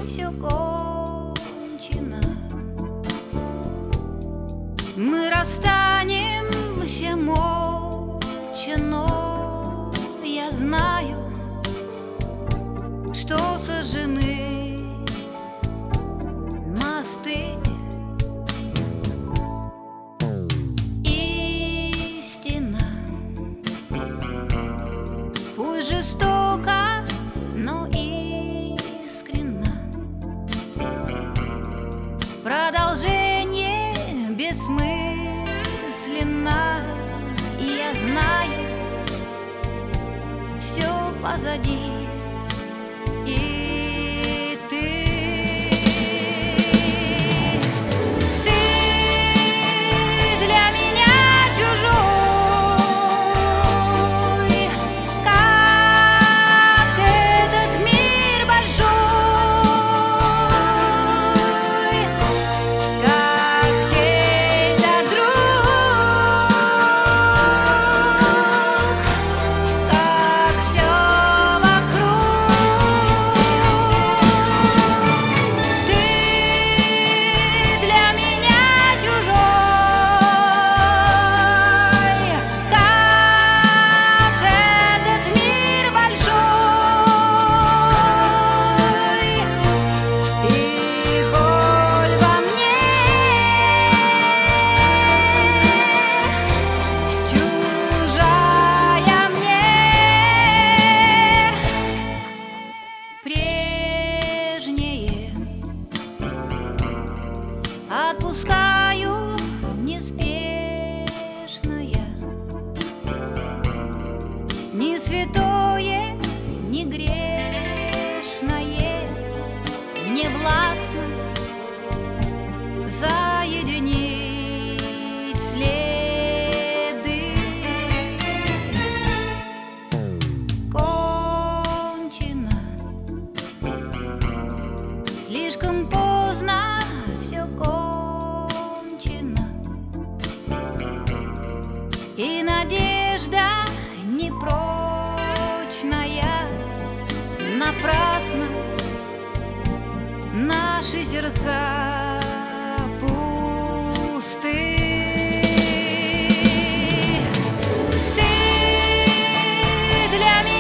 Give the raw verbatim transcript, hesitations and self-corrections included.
все кончено. Мы расстанемся молча, но я знаю, что сожжены мосты. Истина, пусть жестоко, но искренно. Продолжение бессмысленно, и я знаю, все позади. И ты, ты для меня чужой, как этот мир большой, как чей-то друг, как все вокруг. Ты для меня чужой, как этот мир большой, и боль во мне чужая мне. Прежнее отпускаю неспешно я, ни святое, ни грешное не властно соединить следы. Кончено, слишком поздно, все кончено, и надежда непрочная, напрасно наши сердца пусты. Ты для меня